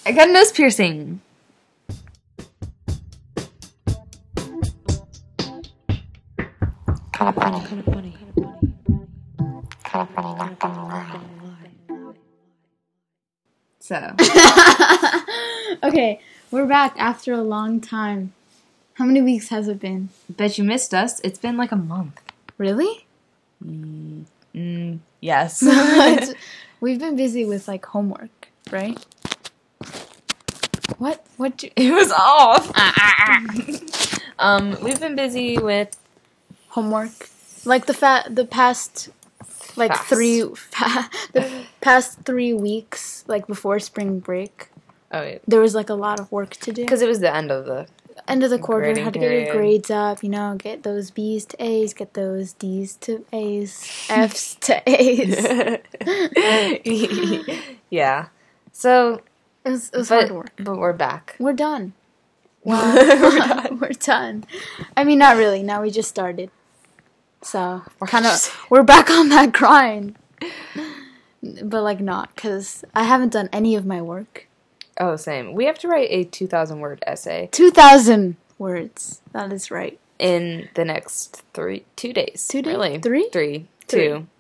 I got a nose piercing. Kind of funny. Not gonna lie. So. Okay, we're back after a long time. How many weeks has it been? Bet you missed us. It's been like a month. Really? Yes. We've been busy with like homework, right? What? It was off. We've been busy with Homework? Like the past like Fast. the past 3 weeks, like before spring break, oh yeah, there was like a lot of work to do. because it was the end of the End of the quarter, grading had to get your period. grades up, get those B's to A's, get those D's to A's, F's to A's. yeah. So It was hard work. but we're back. We're done. Wow. We're done. I mean, not really. Now we just started. So, We're we're back on that grind. But, like, not, because I haven't done any of my work. Oh, same. We have to write a 2,000-word essay 2,000 words. That is right. in the next 2 days. 2 days? Really? 3? 3. Three. 2.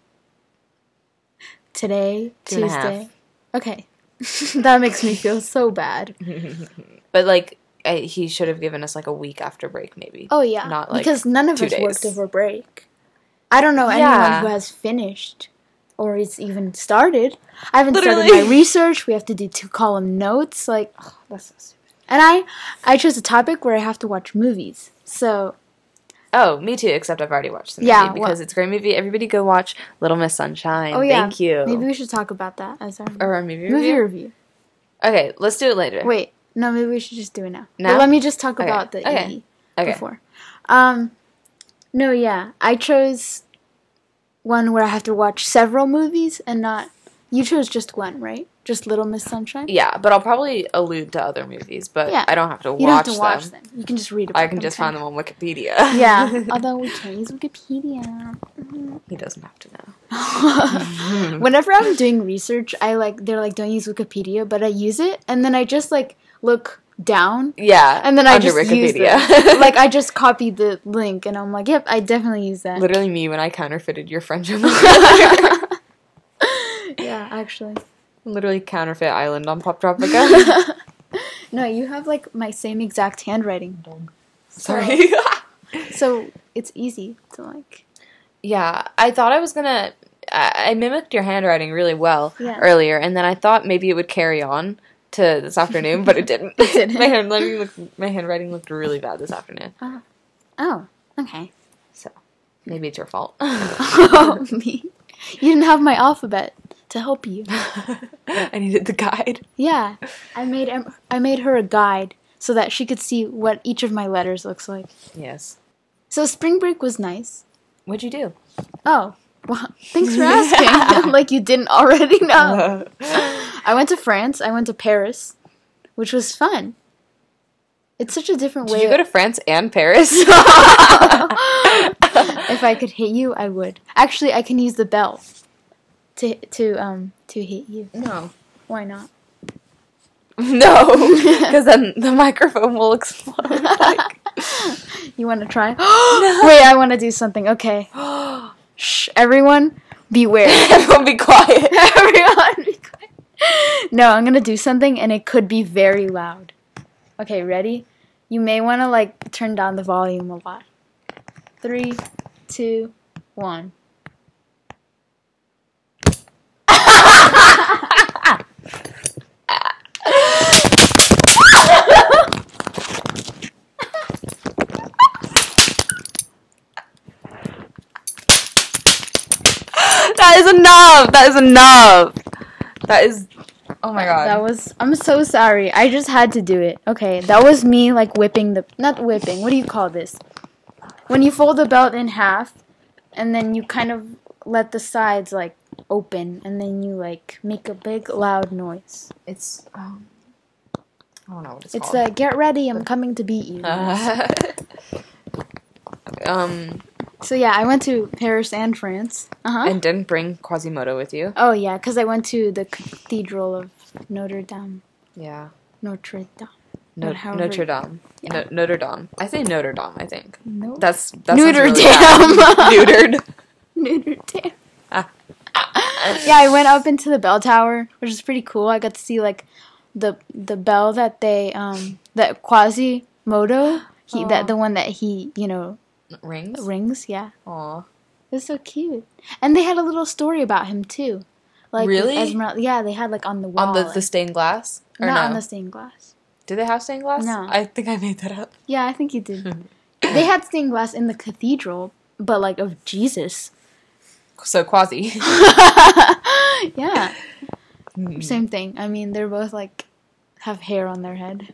Today, 2 and a half. Tuesday. Okay. That makes me feel so bad. But, like, he should have given us, like, a week after break, maybe. Oh, yeah. Not, like, because none of 2 us days. worked over break. I don't know Yeah. anyone who has finished or it's even started. I haven't started Literally. my research. We have to do 2-column notes. Like, That's so stupid. and I chose a topic where I have to watch movies. So, Oh, me too, except I've already watched the movie Yeah, because it's a great movie. Everybody go watch Little Miss Sunshine. oh yeah. Thank you. Maybe we should talk about that as our Or a movie movie review? review. Okay, let's do it later. Wait, no, maybe we should just do it now. Now? But let me just talk Okay. about the Okay. E Okay. before. No, yeah. I chose one where I have to watch several movies and not... You chose just one, right? Just Little Miss Sunshine? Yeah, but I'll probably allude to other movies, but Yeah. I don't have to watch You don't have to watch them. them. You can just read about I them. can just too. find them on Wikipedia. Yeah, although we can use Wikipedia. He doesn't have to know. Whenever I'm doing research, they're like, don't use Wikipedia, but I use it, and then I just like look down, Yeah, and then I under just use Wikipedia. it. Like I just copied the link, and I'm like, yep, I definitely use that. Literally me when I counterfeited your friendship. Yeah, actually. Literally counterfeit Island on Pop Tropica. No, you have like my same exact handwriting. Sorry. So it's easy to like. Yeah, I thought I was gonna. I mimicked your handwriting really well Yeah. earlier, and then I thought maybe it would carry on to this afternoon, but it didn't. It didn't. My handwriting looked really bad this afternoon. Oh, okay. So maybe it's your fault. Oh, me. You didn't have my alphabet to help you. I needed the guide. Yeah, I made her a guide so that she could see what each of my letters looks like. Yes. So spring break was nice. What'd you do? Oh, well, thanks for asking. Like you didn't already know. I went to France. I went to Paris, which was fun. It's such a different way. Did you go to France and Paris? If I could hit you, I would. Actually, I can use the bell to hit you. No. Why not? No, because then the microphone will explode. Like. You want to try? Wait, I want to do something. Okay. Shh, everyone, beware. Everyone be quiet. Everyone, be quiet. No, I'm gonna do something, and it could be very loud. Okay, ready? You may want to like turn down the volume a lot. 3, 2, 1. That is enough. That is enough. That is. Oh my god. That was. I'm so sorry. I just had to do it. Okay, that was me like whipping the. Not whipping. What do you call this? When you fold the belt in half, and then you kind of let the sides like open, and then you like make a big loud noise. It's. I don't know what it's It's called. the get ready, I'm coming to beat you. So yeah, I went to Paris and France. And didn't bring Quasimodo with you. Oh yeah, because I went to the Cathedral of Notre Dame. Yeah. Notre Dame. But however- Notre Dame. Yeah. Notre Dame. I say Notre Dame, I think. No. That's Neuter really Dame. bad. Neutered. Notre Dame. Ah. Yeah, I went up into the bell tower, which is pretty cool. I got to see like the bell that they that Quasimodo the one that he rings. Yeah, Aw. it was so cute. And they had a little story about him too. Like Really? Esmeralda, yeah, they had like on the wall. On the stained glass? Or not no? on the stained glass. Do they have stained glass? No. I think I made that up. Yeah, I think you did. They had stained glass in the cathedral, but like of Jesus. So Quasi. Yeah. Same thing. I mean, they're both like have hair on their head.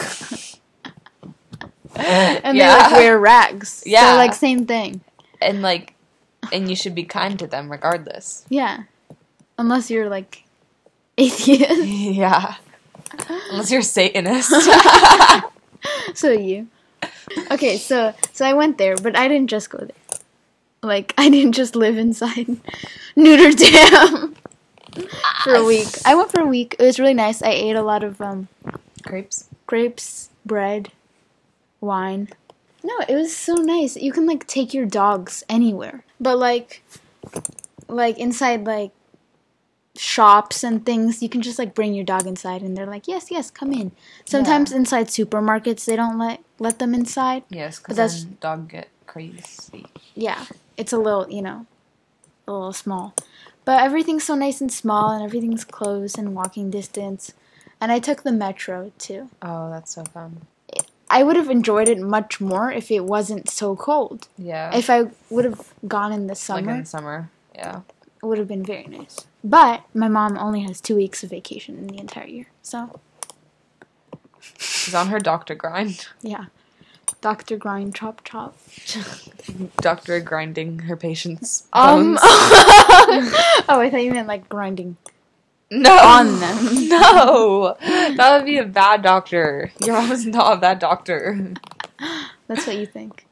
And they like wear rags. Yeah. So like same thing. And like, and you should be kind to them regardless. Yeah. Unless you're like atheist. Yeah. Unless you're a Satanist. So you. Okay, so I went there, but I didn't just go there. Like, I didn't just live inside Notre Dame for a week. I went for a week. It was really nice. I ate a lot of grapes, bread, wine. No, it was so nice. You can like take your dogs anywhere. But like inside like shops and things, you can just like bring your dog inside and they're like, yes, come in. Sometimes inside supermarkets they don't let them inside. Yes, because then dog get crazy. Yeah, it's a little, a little small. But everything's so nice and small and everything's close and walking distance. And I took the metro too. Oh, that's so fun. I would have enjoyed it much more if it wasn't so cold. Yeah. If I would have gone in the summer. Like in summer, yeah. It would have been very nice. But my mom only has 2 weeks of vacation in the entire year. So. She's on her doctor grind. Yeah. Doctor grind, chop, chop. Doctor grinding her patients' bones. bones. Oh, I thought you meant like grinding. No. On them. No. That would be a bad doctor. Your mom is not a bad doctor. That's what you think.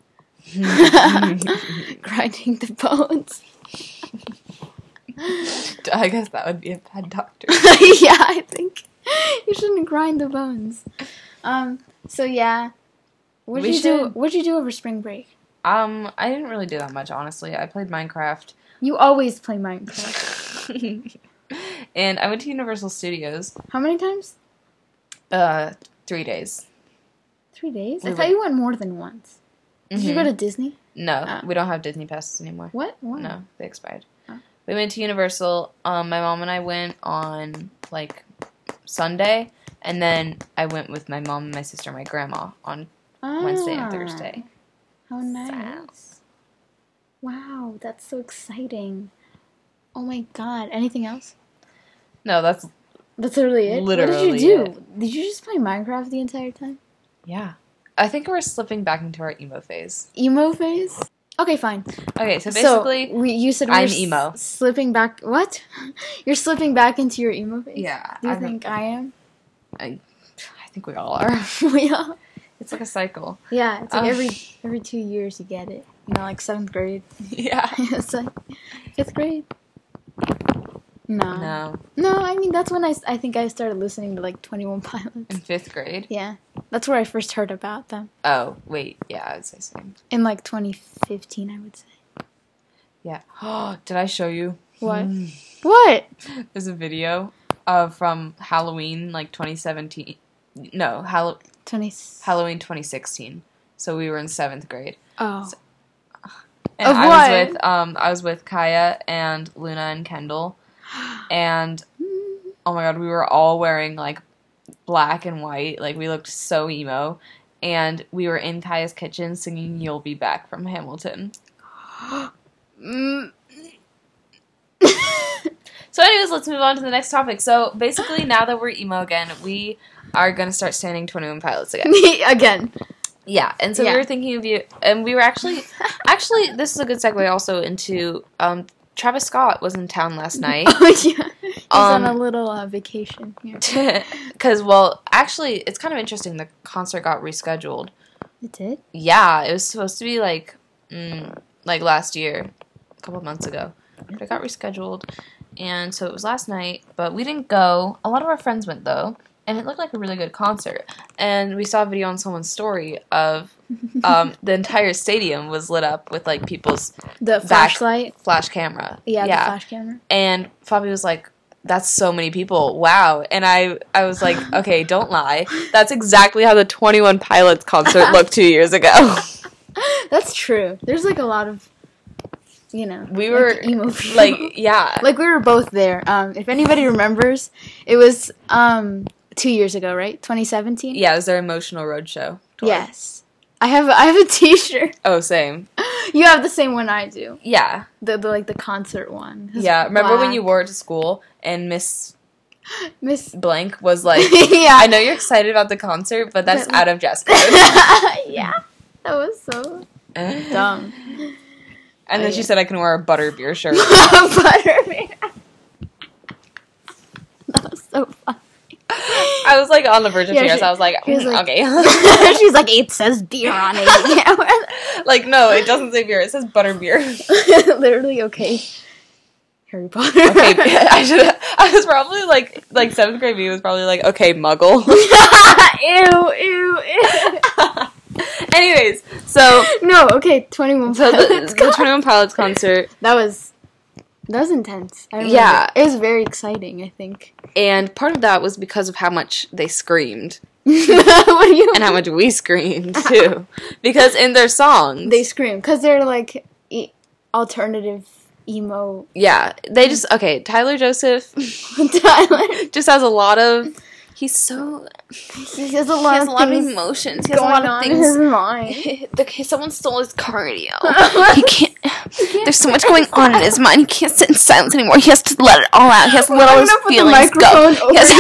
Grinding the bones. I guess that would be a bad doctor. Yeah, I think you shouldn't grind the bones. So yeah. What'd you do over spring break? I didn't really do that much, honestly. I played Minecraft. You always play Minecraft. And I went to Universal Studios. How many times? 3 days. 3 days? I thought you went more than once. Did you go to Disney? No, we don't have Disney passes anymore. What? Why? No, they expired. Oh. We went to Universal. My mom and I went on, like, Sunday. And then I went with my mom and my sister and my grandma on Wednesday and Thursday. How nice. Wow, that's so exciting. Oh my god. Anything else? No, that's literally it? Literally what did you do? it. Did you just play Minecraft the entire time? Yeah. I think we're slipping back into our emo phase. Emo phase? Okay, fine. Okay, so basically, you said I'm emo. Slipping back. What? You're slipping back into your emo phase? Yeah. Do you think I am? I think we all are. We are. It's like a cycle. Yeah, it's like every 2 years you get it. Like 7th grade. Yeah. It's like 5th grade. No. No, I mean, that's when I think I started listening to, like, 21 Pilots. In 5th grade? Yeah. That's where I first heard about them. Oh, wait. Yeah, I would say so. In, like, 2015, I would say. Yeah. Oh, did I show you? What? What? There's a video from Halloween, like, 2017. No, Halloween 2016. So we were in 7th grade. Oh. And of what? I was with Kaya and Luna and Kendall. And oh my god, we were all wearing like black and white. Like we looked so emo. And we were in Kaya's kitchen singing You'll Be Back from Hamilton. So anyways, let's move on to the next topic. So basically now that we're emo again, we are going to start standing 21 Pilots again. Again. Yeah, and so we were thinking of you, and we were actually, this is a good segue also into, Travis Scott was in town last night. Oh, yeah. He's on a little vacation here. Because, well, actually, it's kind of interesting, the concert got rescheduled. It did? Yeah, it was supposed to be, like last year, a couple months ago. But it got rescheduled, and so it was last night, but we didn't go. A lot of our friends went, though. and it looked like a really good concert. And we saw a video on someone's story of the entire stadium was lit up with like people's The flashlight. flash camera. Yeah, the flash camera. And Fabi was like, "That's so many people! Wow!" And I was like, "Okay, don't lie. That's exactly how the 21 Pilots concert looked 2 years ago." That's true. There's like a lot of, we were like, emo people. Like, yeah, like we were both there. If anybody remembers, it was 2 years ago, right? 2017. yeah. It was their Emotional Roadshow tour. Yes, I have a T-shirt. Oh, same. You have the same one I do. Yeah. The like the concert one. It's Yeah. Remember when black. you wore it to school and Miss Miss? Blank was like, Yeah. "I know you're excited about the concert, but that's out of dress code." Yeah, that was so dumb. And then she said I can wear a butterbeer shirt. Butterbeer. That was so funny. I was like on the verge of tears. I was like, she was like okay. She's like, it says beer on it. You can't wear that. Like, no, it doesn't say beer. It says butterbeer. Literally, okay. Harry Potter. Okay, I was probably like 7th grade me was probably like, okay, Muggle. Ew. Anyways, so No, okay, 21 Pilots. the 21 Pilots concert, That was intense. I remember. Yeah. It was very exciting, I think. and part of that was because of how much they screamed What do you and how much we screamed too, because in their songs, They scream because they're like alternative emo. yeah, they just Tyler Joseph Tyler. just has a lot of. He has He has a a lot lot of things emotions. He has a going lot of on in things. his mind. Someone stole his cardio. He can't. There's so much going on in his mind. He can't sit in silence anymore. He has to let it all out. He has to let all his feelings go. Over. He has-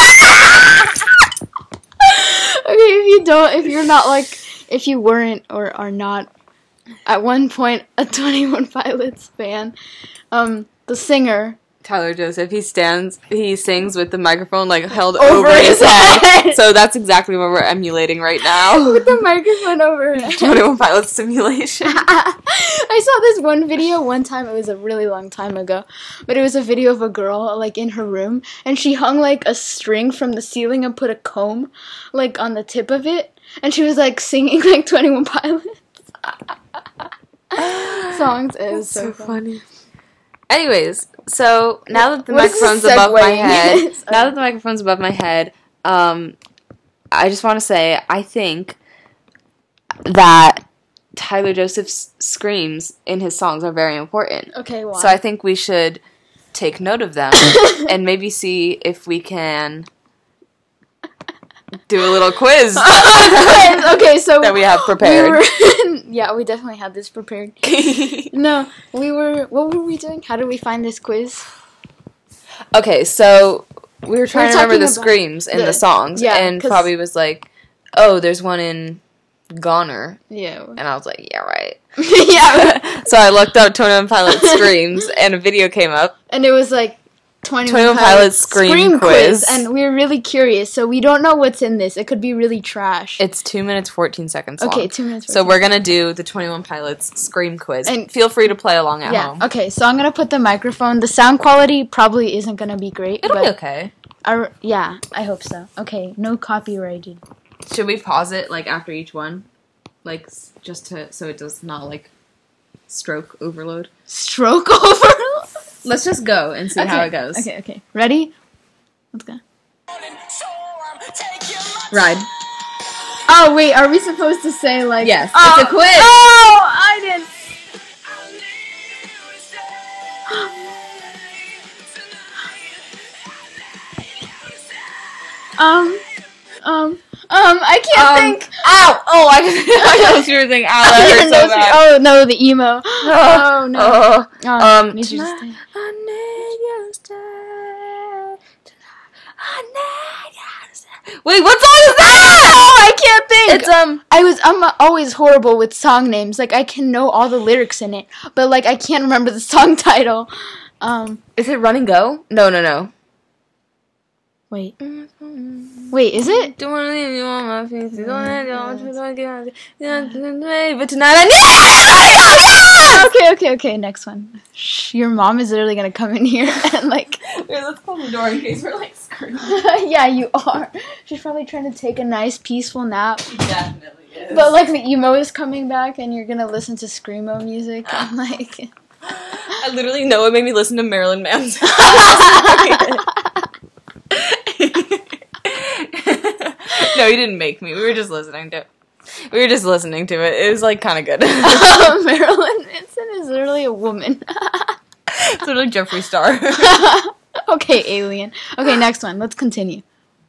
Okay, if you weren't or are not at one point a 21 Pilots fan, the singer Tyler Joseph. He sings with the microphone like held Over over his his head. head. So that's exactly what we're emulating right now. with the microphone over her head. 21 Pilots simulation. I saw this one video one time. It was a really long time ago, but it was a video of a girl like in her room, and she hung like a string from the ceiling and put a comb like on the tip of it, and she was like singing like 21 Pilots songs. It was so funny. Anyways, so now that the What is this microphone's above my segueing? head, Sorry. now that the microphone's above my head, I just want to say I think that Tyler Joseph's screams in his songs are very important. Okay, why? So I think we should take note of them and maybe see if we can do a little quiz Okay, so that we have prepared. Yeah, we definitely had this prepared. No, what were we doing? How did we find this quiz? Okay, so we were trying to remember the talking about screams in the songs, yeah, and 'cause- Fabi was like, "Oh, there's one in Goner," Yeah. and I was like, "Yeah, right." Yeah. So I looked up 21 Pilots screams, and a video came up. And it was like 21 21 Pilots Scream Quiz. and we were really curious, so we don't know what's in this. It could be really trash. It's 2 minutes 14 seconds long. Okay, 2 minutes. So we're gonna do the 21 Pilots Scream Quiz, And- and feel free to play along at yeah. home. Okay, so I'm gonna put the microphone. The sound quality probably isn't gonna be great. It'll but be okay. Yeah, I hope so. Okay, no copyrighted. Should we pause it like after each one, like just so it does not like stroke overload? Stroke overload. Let's just go and see how it goes. Okay. Ready? Let's go. Ride. Oh wait, are we supposed to say like? Yes, Oh, it's a quiz. Oh, I didn't. I can't think. Ow! Oh, I thought you were saying ow. That hurt so bad. Oh no, the emo. Oh no. Oh, need you to tonight, stay. I need you to stay. Tonight, I need you to stay. Wait, what song is that? Oh, I can't think. It's I'm always horrible with song names. Like I can know all the lyrics in it, but like I can't remember the song title. Is it Run and Go? No. Wait, is it? Don't wanna leave you on my feet. But tonight I need. Okay. Next one. Shh, your mom is literally gonna come in here and like. Wait, let's close the door in case we're like. Yeah, you are. She's probably trying to take a nice, peaceful nap. Definitely is. But like the emo is coming back, and you're gonna listen to screamo music. I'm like, I literally know it made me listen to Marilyn Manson. No, you didn't make me. We were just listening to it. It was like kind of good. Marilyn Manson is literally a woman. It's literally Jeffree Star. Okay, alien. Okay, next one. Let's continue.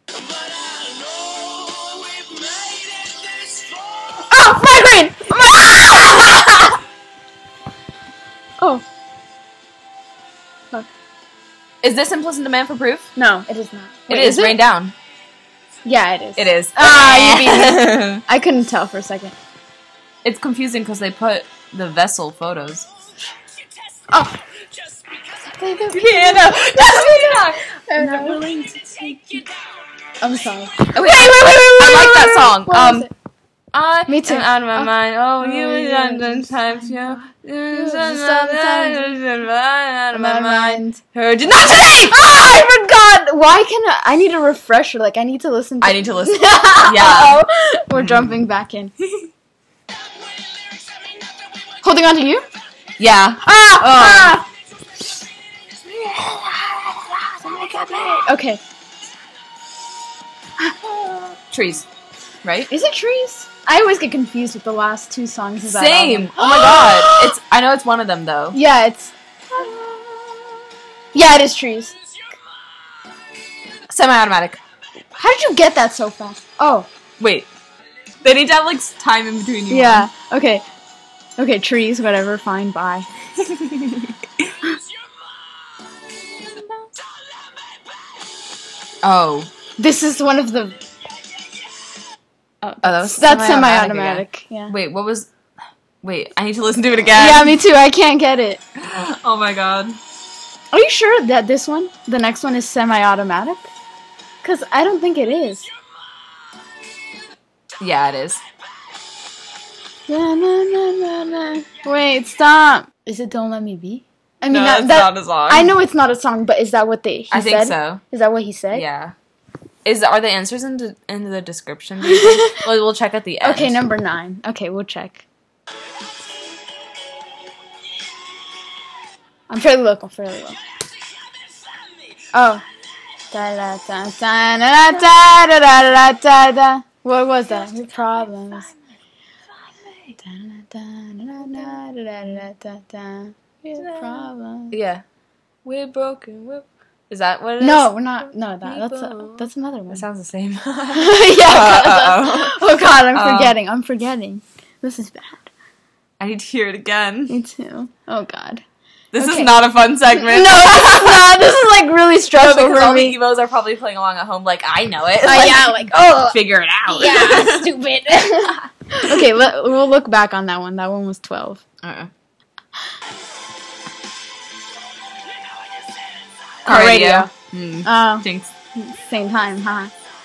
Oh, migraine! Oh. Is this Implicit Demand for Proof? No, it is not. It is. Rain Down. Yeah, it is. It is. Ah, you beat me. I couldn't tell for a second. It's confusing because they put the vessel photos. Oh. Yeah, no. I'm not willing to take you down. I'm sorry. Wait. I like that song. What was it? Me too. am out of my mind. Oh, you and sometimes you. Out of my mind. Heard you not today. Oh, I forgot. Why can I need a refresher? Like I need to listen. I need to listen. Yeah. We're jumping back in. Holding on to you? Yeah. Ah! Okay. Trees. Right? Is it trees? I always get confused with the last two songs of that Same. album. Oh my god. I know it's one of them though. Yeah, it's. Yeah, it is trees. Semi-automatic. How did you get that so fast? Oh. Wait. They need to have like time in between you. Yeah. Okay. Okay, trees, whatever, fine, bye. Oh. This is one of the... Oh, that's semi-automatic. Yeah. Wait, what was... Wait, I need to listen to it again. Yeah, me too. I can't get it. Oh my god. Are you sure that this one, the next one, is semi-automatic? Because I don't think it is. Yeah, it is. Na, na, na, na, na. Wait, stop. Is it Don't Let Me Be? I mean, No, that's not a song. I know it's not a song, but is that what he I said? think so. Is that what he said? Yeah. Are the answers in the description? Do you think? Well, we'll check at the end. Okay, number 9. Okay, we'll check. I'm fairly low. Oh. Da da da da da da da da da da. What was that? Your problems. Your problems. Yeah. We're broken. Is that what it is? No, we're not. No, that's another one. That sounds the same. Yeah. Oh God, I'm forgetting. This is bad. I need to hear it again. Me too. Oh God. This is not a fun segment. No, this is not. This is like really stressful because for all me. the emos are probably playing along at home. Like I know it. Figure it out. Yeah, stupid. Okay, we'll look back on that one. That one was 12. Car radio. Oh, Jinx. same time, huh?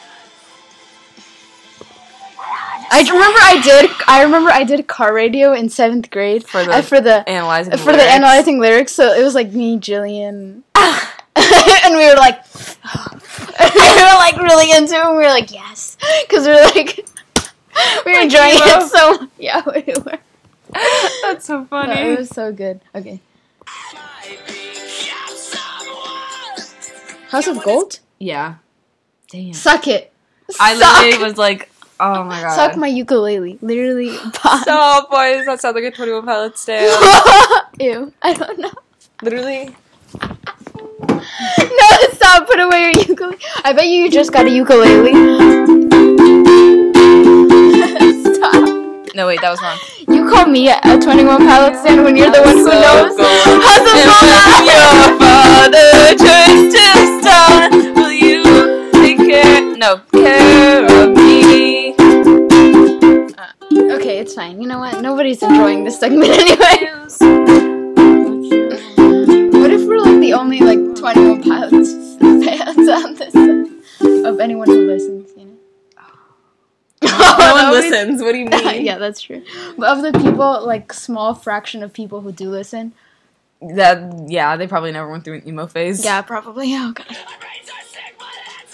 I remember I did car radio in 7th grade for the analyzing lyrics. So it was like me, Jillian, and we were like, really into it. And we were like, yes, because we were like, we were enjoying it so. Yeah, we were. That's so funny. No, it was so good. Okay. House of Gold? Yeah. Damn. Suck it. I literally was like, oh my god. Suck my ukulele. Literally. Stop, boys. That sounds like a 21 Pilots stand. Ew. I don't know. Literally. No, stop. Put away your ukulele. I bet you just got a ukulele. Stop. No, wait, that was wrong. You call me a 21 Pilots stand when you're the one who knows. House of Gold. Your father turns to stone. Will you take care of me? Okay, it's fine. You know what? Nobody's enjoying this segment anyway. What if we're like the only like 21 Pilots fans on this? Of anyone who listens, you know? No one listens. What do you mean? Yeah, that's true. But of the people, like small fraction of people who do listen. They probably never went through an emo phase. Yeah, probably. Oh god.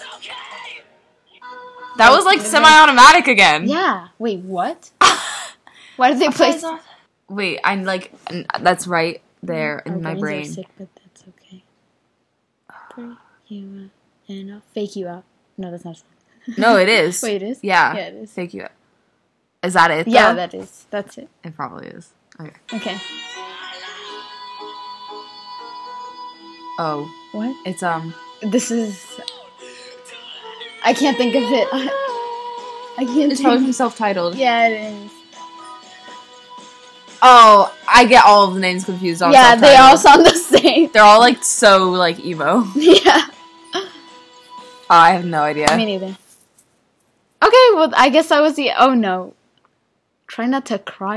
That was like semi-automatic again. Yeah. Wait, what? Why did they play? Wait, I'm like, that's right there in my Our brain. brains are sick, but that's okay. Break you out and I'll fake you out. No, that's not a song. No, it is. Wait, it is? Yeah. Yeah, it is. Fake you up. Is that it? Yeah, though? that is. That's it. It probably is. Okay. Okay. Oh, What? it's This is. I can't think of it. I can't. It's probably from self-titled. Yeah, it is. Oh, I get all of the names confused on Yeah, they all self-titled. sound the same. They're all like so like emo. Yeah. I have no idea. Me neither. Okay, well, I guess that was the. Oh no. Try not to cry.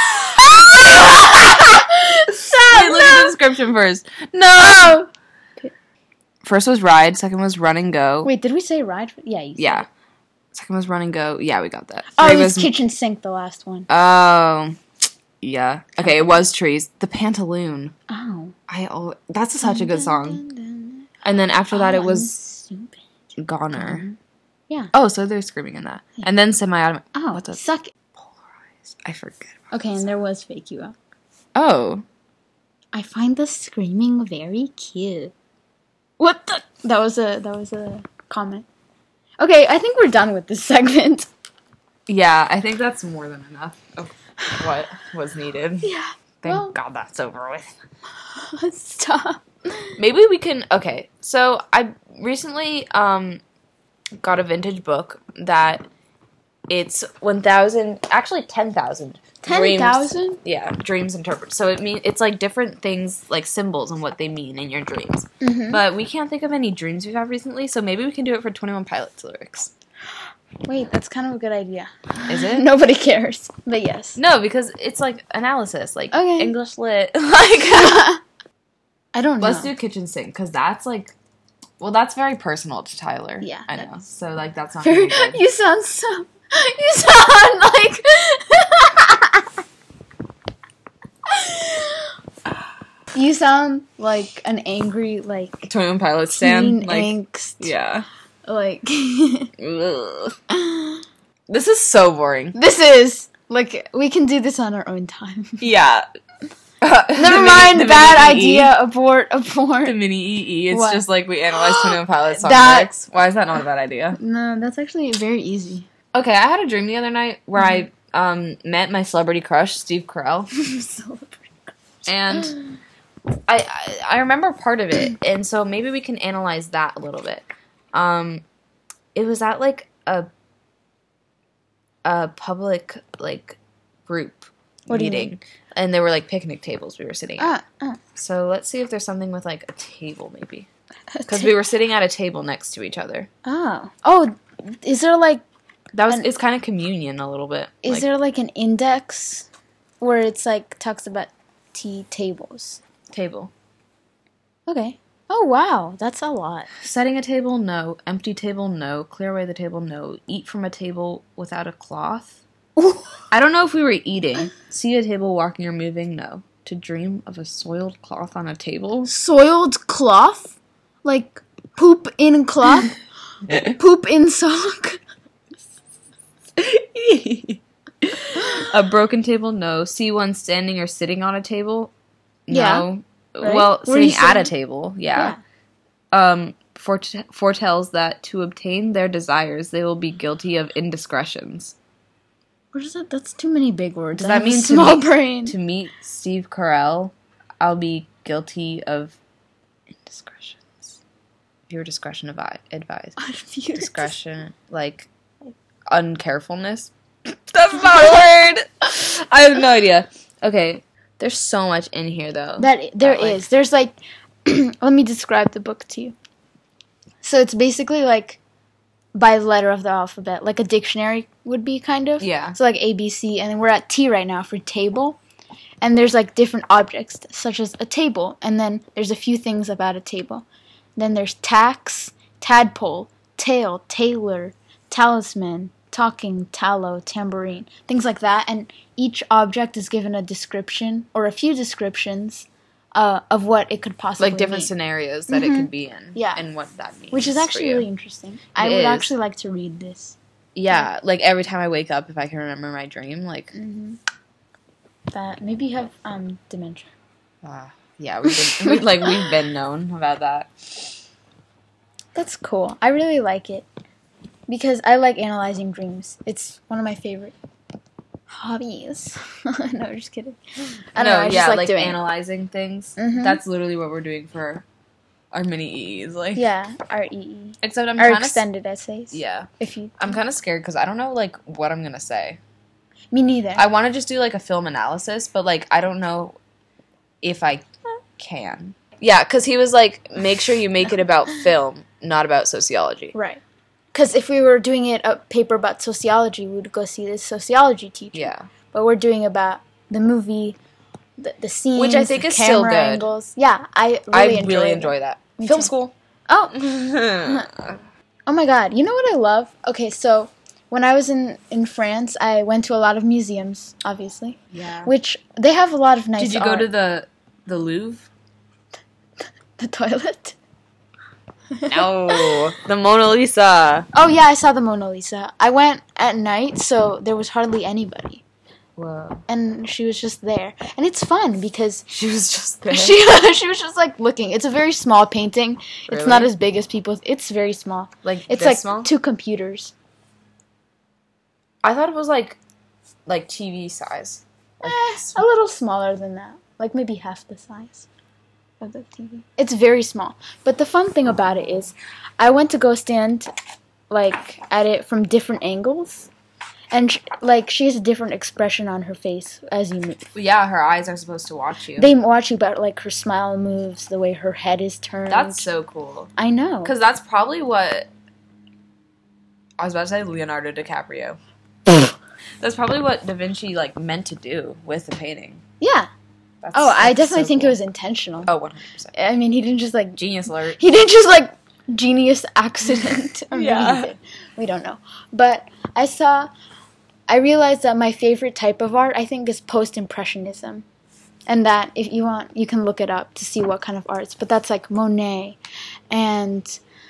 Wait, look at the description first. No. First was ride. Second was run and go. Wait, did we say ride? Yeah, you said Yeah. it. Second was run and go. Yeah, we got that. Oh, Three it was was kitchen sink, the last one. Oh. Yeah. Okay, it was trees. The Pantaloon. Oh. That's such a good song. And then after that, it was Goner. Yeah. Oh, so they're screaming in that. And then semi-automatic. Oh, What's up? suck it. Polarized. I forget. About Okay, this. and there was fake you out. Oh. I find the screaming very cute. What the? That was a comment. Okay, I think we're done with this segment. Yeah, I think that's more than enough of what was needed. Yeah. Thank God that's over with. Stop. Maybe we can. Okay, so I recently got a vintage book that it's 1,000, actually 10,000. 10,000? Yeah, dreams interpreted. So it's like different things, like symbols and what they mean in your dreams. Mm-hmm. But we can't think of any dreams we've had recently, so maybe we can do it for 21 Pilots lyrics. Wait, that's kind of a good idea. Is it? Nobody cares, but yes. No, because it's like analysis, like Okay. English lit. Like, I don't know. let's do kitchen sink because that's like, well, that's very personal to Tyler. Yeah, I that know. is. So like, that's not gonna be good. You sound so. You sound like. You sound like an angry, like 21 Pilots teen stand. Like, angst. yeah. Like. Ugh. This is so boring. This is like we can do this on our own time. Yeah. Never mind. Bad idea. Abort. The mini EE. It's What? just like we analyzed 21 Pilots song That- lyrics. Why is that not a bad idea? No, that's actually very easy. Okay, I had a dream the other night where I met my celebrity crush, Steve Carell. And I remember part of it, and so maybe we can analyze that a little bit. It was at like a public like group What do you meeting, mean? and there were like picnic tables we were sitting at. So let's see if there's something with like a table maybe, because we were sitting at a table next to each other. Oh, is there like It's kind of communion a little bit. is like, there like an index where it's like talks about tea tables? table? Okay. Oh wow, that's a lot. Setting a table, no. Empty table, no. Clear away the table, no. Eat from a table without a cloth. I don't know if we were eating. See a table walking or moving, no. To dream of a soiled cloth on a table. Soiled cloth? Like poop in cloth? Poop in sock? A broken table, no. See one standing or sitting on a table, no. Yeah. Right? Well, Where are you sitting at a sitting? table, yeah. Foretells that to obtain their desires, they will be guilty of indiscretions. What is that? That's too many big words. Does I that have a mean to small me- brain? To meet Steve Carell, I'll be guilty of indiscretions. Viewer discretion advised. Discretion, like uncarefulness. That's not a word. I have no idea. Okay, there's so much in here though. There is. There's like, let me describe the book to you. So it's basically like by the letter of the alphabet, like a dictionary would be kind of. Yeah. So like A, B, C, and then we're at T right now for table. And there's like different objects, such as a table, and then there's a few things about a table. Then there's tax, tadpole, tail, tailor, talisman, talking, tallow, tambourine, things like that. And each object is given a description or a few descriptions of what it could possibly like different mean. scenarios that it could be in. Yeah. And what that means. Which is for actually you. really interesting. I would is. actually like to read this. Yeah, like every time I wake up, if I can remember my dream, like, That maybe you have dementia. yeah, we've been known about that. That's cool. I really like it because I like analyzing dreams. It's one of my favorite hobbies. No, just kidding. I don't know. I just like doing analyzing things. Mhm. That's literally what we're doing for our mini EEs, like. Yeah, our EE. Except I'm our kind of extended essays. Yeah. If you, I'm kind of scared because I don't know like what I'm gonna say. Me neither. I want to just do like a film analysis, but like I don't know if I can. Yeah, because he was like, make sure you make it about film, not about sociology. Right. Because if we were doing a paper about sociology, we would go see this sociology teacher. Yeah. But we're doing about the movie, the scenes, which I think the is still good. angles. Yeah, I really enjoy that. Me Film too. school. Oh. Oh my god. You know what I love? Okay, so when I was in France, I went to a lot of museums, obviously. Yeah. Which, they have a lot of nice Did you art. go to the Louvre? The toilet? No. The Mona Lisa. Oh yeah, I saw the Mona Lisa. I went at night, so there was hardly anybody. Whoa. And she was just there. And it's fun because She was just there. she was just like looking. It's a very small painting. Really? It's not as big as people's. It's very small. Like It's this like small? 2 computers. I thought it was like TV size. Like, A little smaller than that. Like maybe half the size of the TV. It's very small. But the fun thing about it is I went to go stand like at it from different angles. And she has a different expression on her face as you move. Yeah, her eyes are supposed to watch you. They watch you, but like her smile moves, the way her head is turned. That's so cool. I know. Because that's probably what I was about to say. Leonardo DiCaprio. That's probably what Da Vinci like meant to do with the painting. Yeah. I definitely think it was intentional. Oh, 100%. I mean, he didn't just like Genius alert. He didn't just like genius accident. Or maybe Yeah. he did. We don't know. But I realized that my favorite type of art, I think, is post-impressionism. And that, if you want, you can look it up to see what kind of arts. But that's like Monet and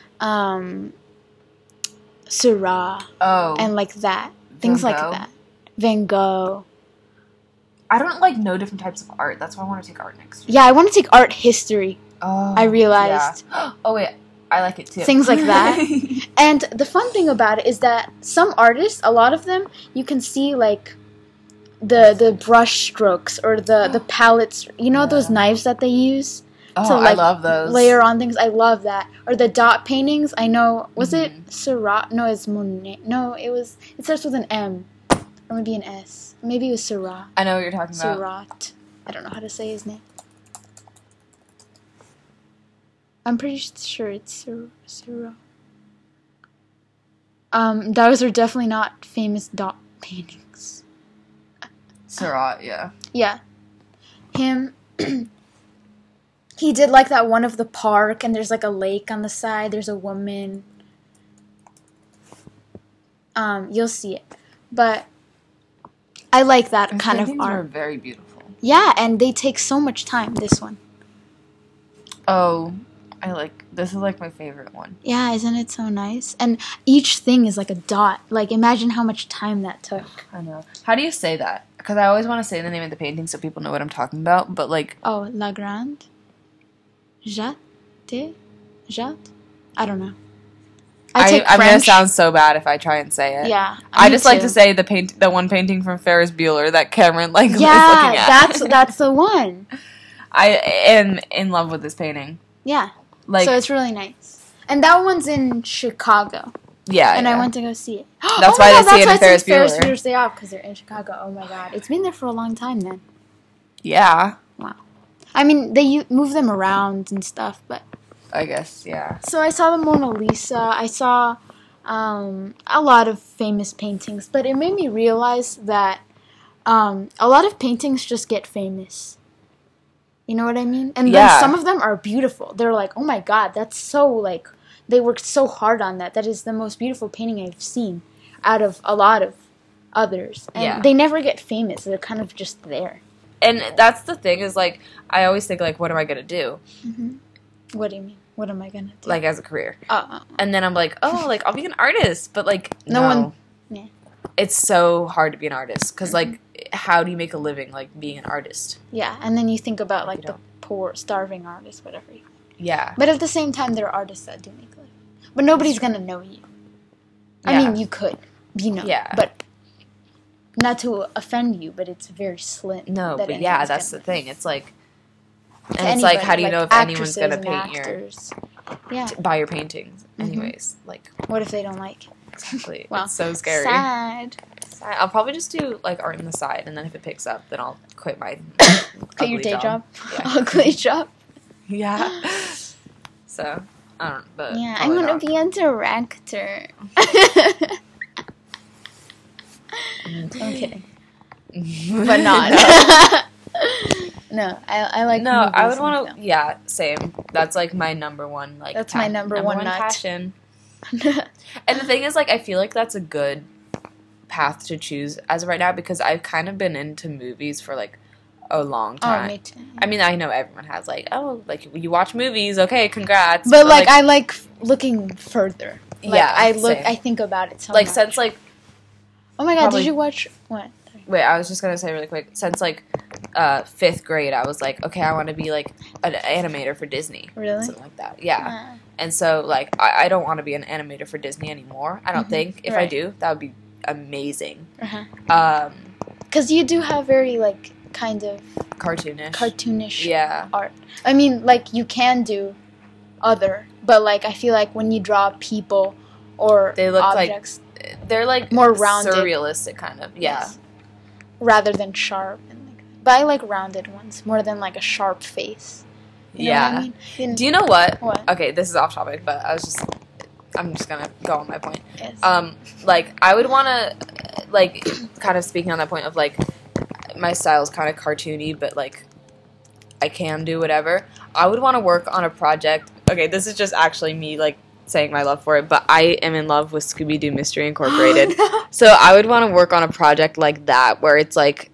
Seurat. Oh. And like that. Things like that. Van Gogh. I don't like know different types of art. That's why I want to take art next year. Yeah, I want to take art history. Oh. I realized. Yeah. Oh, wait. I like it too. Things like that. And the fun thing about it is that some artists, a lot of them, you can see like the brush strokes or the palettes. You know those knives that they use Oh, to like I love those. layer on things. I love that. Or the dot paintings. I know. Was it Seurat? No, it's Monet. No, it starts with an M or maybe an S. Maybe it was Seurat. I know what you're talking about. Seurat. I don't know how to say his name. I'm pretty sure it's Seurat. Those are definitely not famous dot paintings. Seurat, yeah. Yeah. Him. He did like that one of the park, and there's like a lake on the side. There's a woman. You'll see it. But I like that kind of art. Are very beautiful. Yeah, and they take so much time, this one. Oh, this is like my favorite one. Yeah, isn't it so nice? And each thing is like a dot. Like, imagine how much time that took. I know. How do you say that? Because I always want to say the name of the painting so people know what I'm talking about, but like... Oh, La Grande? Jat? I don't know. I'm going to sound so bad if I try and say it. Yeah. I just like to say the one painting from Ferris Bueller that Cameron is looking at. Yeah, that's the one. I am in love with this painting. Yeah. Like, so it's really nice. And that one's in Chicago. Yeah. And I went to go see it. That's why they see it in Ferris Bueller. Ferris Bueller's Day Off, because they're in Chicago. Oh my god. It's been there for a long time then. Yeah. Wow. I mean, they move them around and stuff, but... I guess, yeah. So I saw the Mona Lisa. I saw a lot of famous paintings, but it made me realize that a lot of paintings just get famous. You know what I mean? And then some of them are beautiful. They're like, oh my god, that's so like, they worked so hard on that. That is the most beautiful painting I've seen out of a lot of others. And they never get famous. They're kind of just there. And that's the thing is like, I always think like, what am I going to do? Mm-hmm. What do you mean? What am I going to do? Like as a career. And then I'm like, oh, like I'll be an artist. But like, no one Yeah. It's so hard to be an artist because, like, how do you make a living, like, being an artist? Yeah, and then you think about, like, You the don't. poor, starving artists, whatever. Yeah. But at the same time, there are artists that do make a living. But nobody's gonna know you. I Yeah. mean, you could, Yeah. but not to offend you, but it's very slim. No, that but yeah, anyone's that's gonna- the thing. It's like, to and it's like, anybody, how do you like know if anyone's actresses gonna and paint your actors. Yeah. buy your paintings? Anyways, like, What if they don't like it? exactly. Wow. It's so scary. Sad. I'll probably just do like art on the side, and then if it picks up, then I'll quit my Quit your ugly day job. Yeah. Ugly job. Yeah. So I don't. But Yeah, I probably want not. to be a director. I'm kidding. But not. No, I like No, movies I would and want to. film. Yeah, same. That's like my number one. Like That's my number one nut. passion. And the thing is, like, I feel like that's a good path to choose as of right now because I've kind of been into movies for like a long Oh, time. me too. I mean, I know everyone has like, oh, like you watch movies, okay, congrats. But like I like looking further. Like, Yeah, I same. think about it so like much. since like Oh my god, probably- did you watch what? wait, I was just gonna say really quick. Since like 5th grade, I was like, okay, I want to be like an animator for Disney, Really? something like that. Yeah. And so, like, I don't want to be an animator for Disney anymore. I don't think. If I Right. do, that would be amazing. Uh-huh. Because you do have very, like, kind of Cartoonish. cartoonish Yeah. art. I mean, like, you can do other, but, like, I feel like when you draw people or They look like- objects They're, like, More rounded. surrealistic, kind of. Yeah. yes, rather than sharp. And like, but I like rounded ones more than, like, a sharp face. You know what I mean? Do you know what? What? Okay, this is off topic, but I'm just gonna go on my point. Yes. Like, I would want to, like, kind of speaking on that point of, like, my style's kind of cartoony, but, like, I can do whatever. I would want to work on a project. Okay, this is just actually me, like, saying my love for it, but I am in love with Scooby-Doo Mystery Incorporated. So I would want to work on a project like that, where it's, like,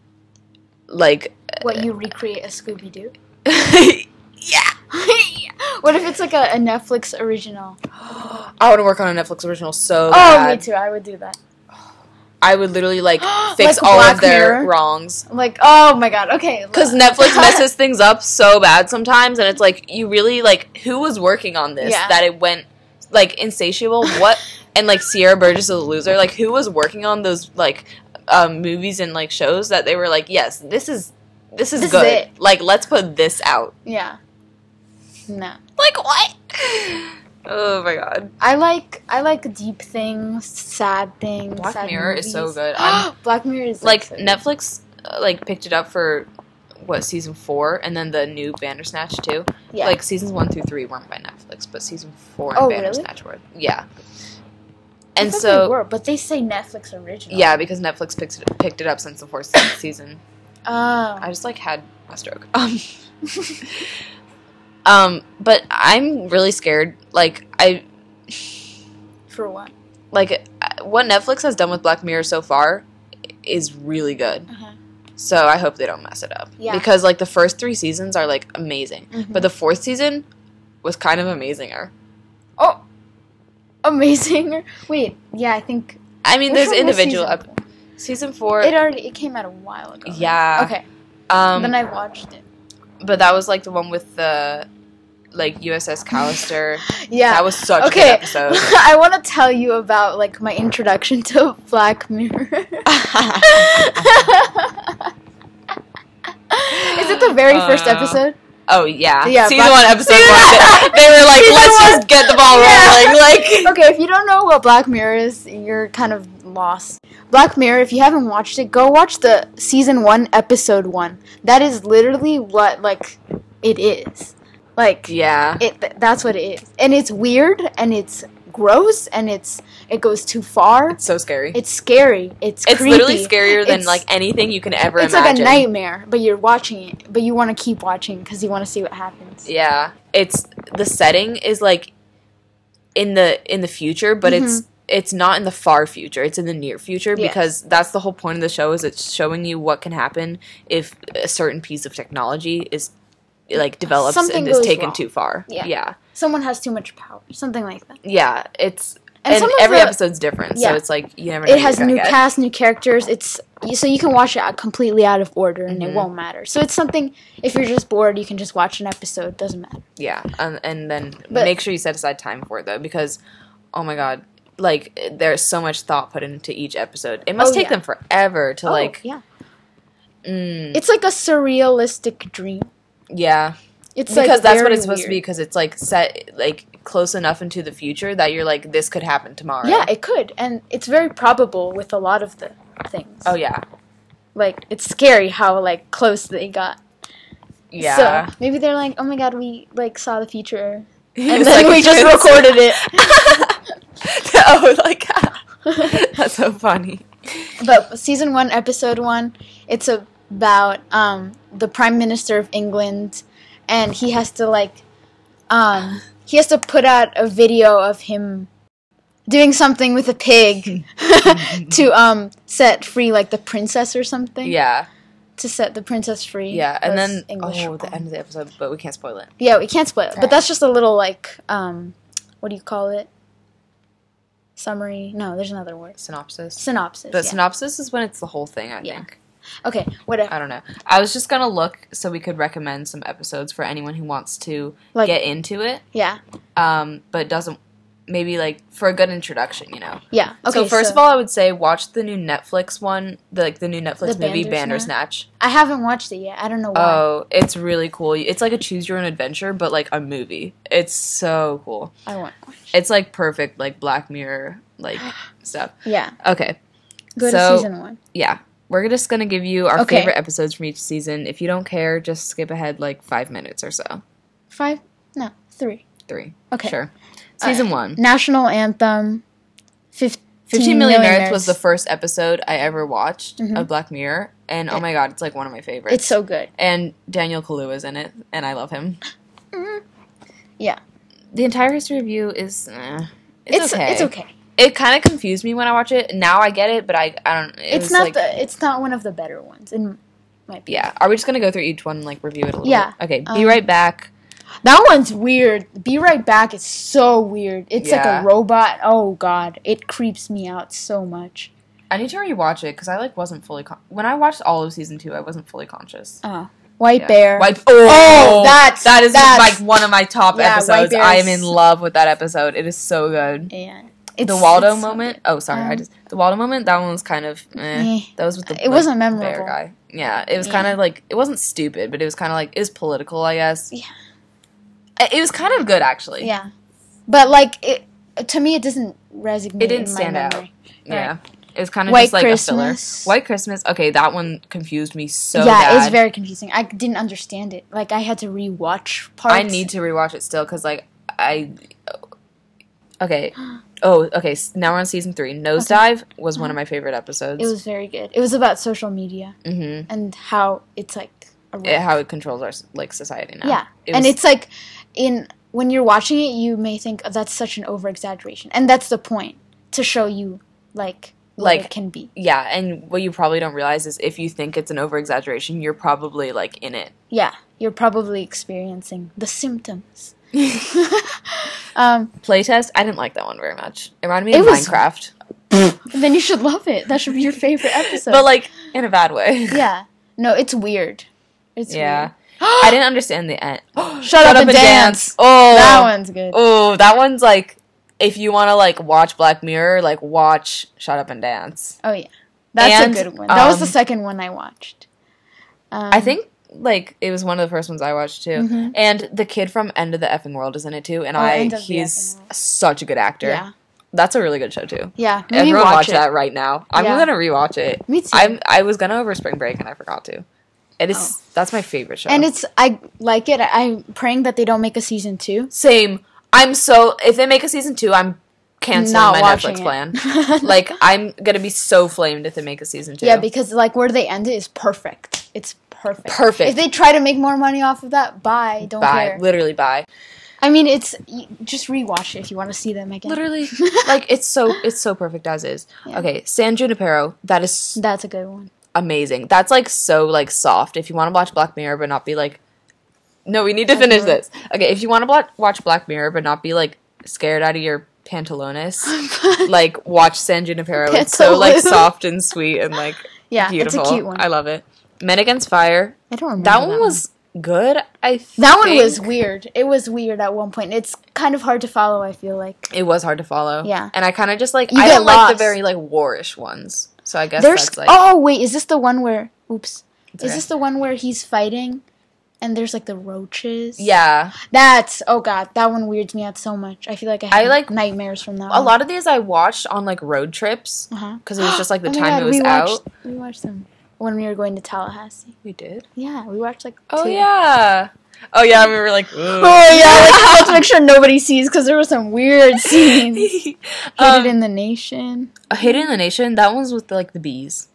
What, you recreate a Scooby-Doo? yeah. What if it's like a Netflix original? I want to work on a Netflix original so Oh, bad. me too. I would do that. I would literally, like, fix Like all Black of their Mirror? wrongs. Like, oh my god. Okay. Because Netflix messes things up so bad sometimes, and it's like, you really, like, who was working on this? Yeah. That it went, like, insatiable? What? And, like, Sierra Burgess is a loser. Like, who was working on those, like, movies and, like, shows that they were like, yes, this is This is good. it. Like, let's put this out. Yeah. No. Like, what? Oh, my God. I like deep things, sad things. Black sad Mirror is so movies. good. Black Mirror is Like, so good. Netflix, like, picked it up for, what, season 4? And then the new Bandersnatch, too. Yeah. Like, seasons 1 through 3 weren't by Netflix, but season 4 and Oh, really? Bandersnatch were. Yeah. I And thought so, they were, but they say Netflix original. yeah, because Netflix picked it up since the 4th season. Oh. I just, like, had a stroke. But I'm really scared. Like, For what? like, what Netflix has done with Black Mirror so far is really good. Uh-huh. So I hope they don't mess it up. Yeah. Because, like, the first 3 seasons are, like, amazing. Mhm. But the 4th season was kind of amazinger. Oh. Amazing. Wait. Yeah, I think. I mean, Which there's one was individual... season four? Season 4... It came out a while ago. right? Yeah. Okay. Then I watched it. But that was, like, the one with the, like, USS Callister. Yeah. That was such a good Okay. episode. I want to tell you about like my introduction to Black Mirror. Is it the very first episode? Oh, yeah. Yeah, Season Black- 1, episode 1. They were like, Season let's one. just get the ball Yeah. rolling. Like, Okay, if you don't know what Black Mirror is, you're kind of lost. Black Mirror, if you haven't watched it, go watch the season 1, episode 1. That is literally what like it is. Like yeah. that's what it is. And it's weird and it's gross and it goes too far. It's so scary. It's scary. It's creepy. literally scarier than, It's- like, anything you can ever It's imagine. like a nightmare, but you're watching it, but you want to keep watching because you want to see what happens. Yeah. It's, the setting is, like, in the future, but it's not in the far future. It's in the near future Yes. because that's the whole point of the show is it's showing you what can happen if a certain piece of technology is, like, develops Something and is goes taken wrong. too far. Yeah. Yeah. Someone has too much power, something like that. Yeah. It's... And some of every the- episode's different, Yeah. so it's like you never know. It what has you're new gonna get. cast, new characters. So you can watch it completely out of order, and Mhm. it won't matter. So it's something. If you're just bored, you can just watch an episode. Doesn't matter. Yeah, and then But- make sure you set aside time for it though, because oh my god, like there's so much thought put into each episode. It must Oh, take yeah. them forever to like. yeah, Mm, it's like a surrealistic dream. yeah, It's because like that's what very it's supposed to be. weird. Because it's like set like close enough into the future that you're like this could happen tomorrow. Yeah, it could, and it's very probable with a lot of the things. Oh yeah. Like it's scary how like close they got. Yeah. So maybe they're like, oh my god, we like saw the future, and It's then like we just it's- recorded it. Oh, like that's so funny. But season 1, episode 1, it's about the Prime Minister of England, and he has to put out a video of him doing something with a pig to set free like the princess or something. Yeah, To set the princess free. yeah, and That's then English. the end of the episode, but we can't spoil it. Yeah, we can't spoil it, but that's just a little like what do you call it? Summary? No, there's another word. Synopsis. Synopsis. But yeah. synopsis is when it's the whole thing. I Yeah. think. Okay, whatever. I don't know. I was just gonna look so we could recommend some episodes for anyone who wants to Like- get into it, Yeah, but doesn't maybe like for a good introduction, you know. yeah. Okay. So first of all, I would say watch the new Netflix one, the new Netflix The movie Bandersnatch? Bandersnatch. I haven't watched it yet. I don't know why. Oh, it's really cool. It's like a choose your own adventure, but like a movie. It's so cool. I want. It's like perfect, like Black Mirror, like stuff. Yeah, Okay, go So- to season 1. yeah. We're just gonna give you our Okay. favorite episodes from each season. If you don't care, just skip ahead like 5 minutes or so. 5? No, 3. 3. Okay. Sure. Season 1. National Anthem. 15 Million Earth was the first episode I ever watched Mhm. of Black Mirror, and oh my god, it's like one of my favorites. It's so good. And Daniel Kaluuya's in it, and I love him. Yeah. The entire history review is it's okay. It's okay. It kind of confused me when I watch it. Now I get it, but I don't. It's not it's not one of the better ones. It might be. Yeah. Are we just gonna go through each one and like review it a little Yeah. bit? Okay. Be right back. That one's weird. Be Right Back is so weird. It's like Yeah. a robot. Oh god, it creeps me out so much. I need to rewatch it because I like wasn't fully when I watched all of season 2. I wasn't fully conscious. White Yeah. Bear. Oh, that's like one of my top Yeah, White episodes. Bear I is- am in love with that episode. It is so good. Yeah. The Waldo it's so moment. good. Oh, sorry. the Waldo moment. That one was kind of. Eh. That was with the. It wasn't bear memorable. guy. Yeah, it was Yeah. kind of like it wasn't stupid, but it was kind of like it was political, I guess. Yeah. It was kind of good actually. Yeah. But like to me it doesn't resonate. It didn't in stand my out. memory. Yeah. It was kind of White just like Christmas. a filler. White Christmas. Okay, that one confused me so yeah, bad. it's very confusing. I didn't understand it. Like I had to rewatch parts. I need to rewatch it still because like I. Okay. Oh, okay. Now we're on season 3. Nosedive was one of my favorite episodes. It was very good. It was about social media Mm-hmm. and how it's like a wreck. How it controls our like society now. Yeah, It and was- it's like when you're watching it, you may think oh, that's such an over exaggeration, and that's the point to show you like what Like- it can be. Yeah, and what you probably don't realize is if you think it's an over exaggeration, you're probably like in it. Yeah, you're probably experiencing the symptoms. Playtest, I didn't like that one very much. It reminded me It of was- Minecraft, Then you should love it. That should be your favorite episode. but like in a bad way. yeah, no, it's weird. It's Yeah. weird. I didn't understand the end. Shut up and dance. Oh, That one's good. Oh, that one's like if you want to like watch Black Mirror, like watch Shut Up and Dance. Oh yeah, that's And, a good one. That was the um, second one I watched. I think like it was one of the first ones I watched too. Mhm. And the kid from End of the Effing World is in it too, and End of the he's Effing World. such a good actor. Yeah, That's a really good show too. yeah. Maybe Everyone watch it. that right now. I'm Yeah. gonna rewatch it. Me too. I was gonna over spring break and I forgot to. It is that's my favorite show. And I like it. I'm praying that they don't make a season 2. Same. I'm so if they make a season 2, I'm canceling Not my watching Netflix it. plan. Like I'm gonna be so flamed if they make a season 2. Yeah, because like where they end it is perfect. It's perfect. Perfect. If they try to make more money off of that, bye. Don't Bye. care. Literally bye. I mean, just rewatch it if you want to see them again. Literally. Like it's so perfect as is. Yeah. Okay, San Junipero, that is That's a good one. amazing. That's like so like soft. If you want to watch Black Mirror but not be like no, we need to finish this. Okay, if you want to watch Black Mirror but not be like scared out of your Pantalones. Like, watch San Junipero. It's so, like, soft and sweet and, like, Yeah, beautiful. it's a cute one. I love it. Men Against Fire. I don't remember That one was good, I think. That one was weird. It was weird at one point. It's kind of hard to follow, I feel like. It was hard to follow. Yeah. And I kind of just, like, You I get don't like lost. the very, like, warish ones. So I guess There's that's, like... Oh, wait, is this the one where... Oops. It's Is okay. this the one where he's fighting and there's, like, the roaches? Yeah. That's... Oh, God. That one weirds me out so much. I feel like I have like- nightmares from that A one. lot of these I watched on, like, road trips. Uh-huh. Because it was just, like, the Oh my time God, it was out. We watched them when we were going to Tallahassee. We did? Yeah, we watched, like, Oh, 2. yeah. Oh, yeah, we were like... Oh, yeah, like, let's make sure nobody sees because there were some weird scenes. Hidden in the Nation. Hidden in the Nation, that one's with, like, the bees.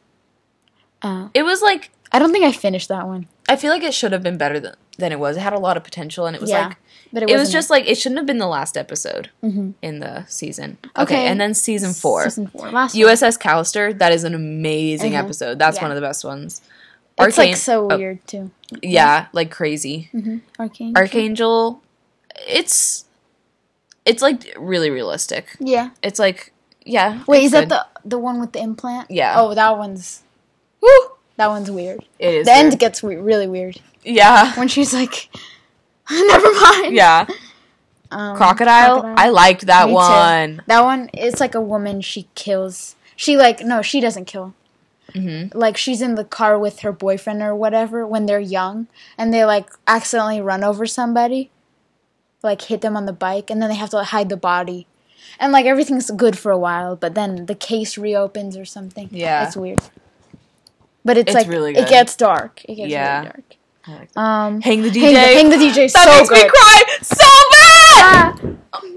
It was, like... I don't think I finished that one. I feel like it should have been better than it was. It had a lot of potential, and it was, like... But It was wasn't just, like, it shouldn't have been the last episode Mhm. in the season. Okay. And then season 4. Season 4. Last one. USS Callister, that is an amazing Mhm. episode. That's Yeah. one of the best ones. It's, like, Arcane- so oh, weird, too. Yeah, like, crazy. Mm-hmm. Arcane. Archangel, it's like, really realistic. Yeah. It's, like, yeah. Wait, it's is that good. the one with the implant? Yeah. Oh, that one's... Woo! That one's weird. It is The end weird. gets really weird. Yeah. When she's like... Never mind. Yeah. Crocodile? I liked that Me too. one. That one, it's like a woman she kills. She, like... No, she doesn't kill. Mm-hmm. Like, she's in the car with her boyfriend or whatever when they're young, and they, like, accidentally run over somebody, like, hit them on the bike, and then they have to, like, hide the body. And, like, everything's good for a while, but then the case reopens or something. Yeah. It's weird. But it's like, really it good. gets dark. It gets Yeah. really dark. I like that. Hang the DJ. Hang the DJ That so makes good. me cry so bad!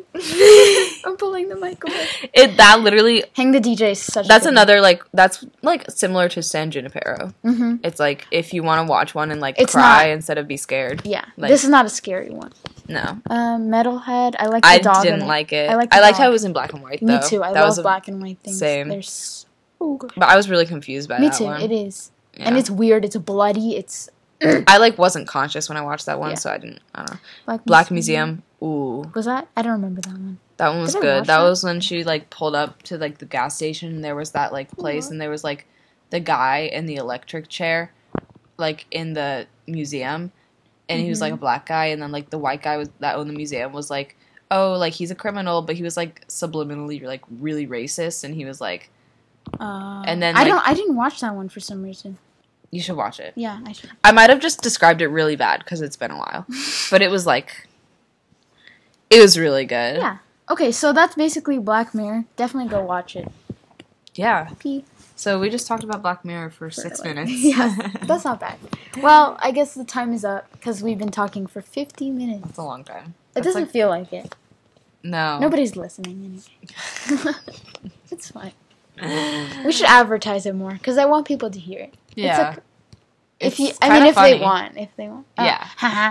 I'm pulling the mic away. That literally... Hang the DJ is such That's a good another, like... That's, like, similar to San Junipero. Mm-hmm. It's, like, if you want to watch one and, like, It's cry not- instead of be scared. Yeah. Like- This is not a scary one. No. Metalhead. I like the I dog. in didn't it. like it. I I liked liked the how it dog. was in black and white, though. Me too. I That love was black and white things. same. They're so good. But I was really confused by Me that too. one. It is. Yeah. And it's weird. It's bloody. It's I, like, wasn't conscious when I watched that one, Yeah. so I don't know. Black Museum. Ooh. Was that? I don't remember that one. That one was Did I good. watch That that? was when she, like, pulled up to, like, the gas station, and there was that, like, place, and there was, like, the guy in the electric chair, like, in the museum, and he was, like, a black guy, and then, like, the white guy that owned the museum was, like, oh, like, he's a criminal, but he was, like, subliminally, like, really racist, and he was, like, and then, like- I didn't watch that one for some reason. you should watch it. Yeah, I should. I might have just described it really bad, because it's been a while, but it was, like, it was really good. Yeah. Okay, so that's basically Black Mirror. Definitely go watch it. Yeah. P. So we just talked about Black Mirror for 6 minutes. Yeah, that's not bad. Well, I guess the time is up because we've been talking for 50 minutes. That's a long time. It That's doesn't feel like it. No. Nobody's listening anyway. It's fine. We should advertise it more because I want people to hear it. Yeah. If you, It's I mean, kinda if funny. they want, Yeah.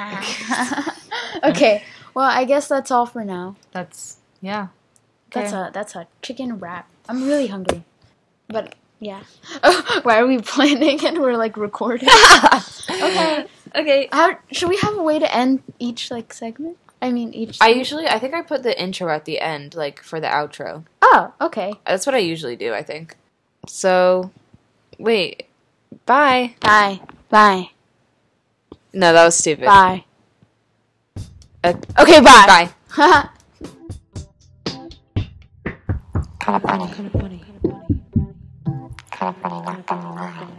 Okay. Well, I guess that's all for now. That's, yeah. That's a chicken wrap. I'm really hungry, but yeah. Oh, why are we planning and we're like recording? Okay. Okay. How should we have a way to end each like segment? I mean, each. I think I put the intro at the end, like, for the outro. Oh, okay. That's what I usually do, I think. So, wait. Bye. Bye. Bye. No, that was stupid. Bye. Okay, bye. Bye. Kind of funny. Kind of funny. Not gonna lie.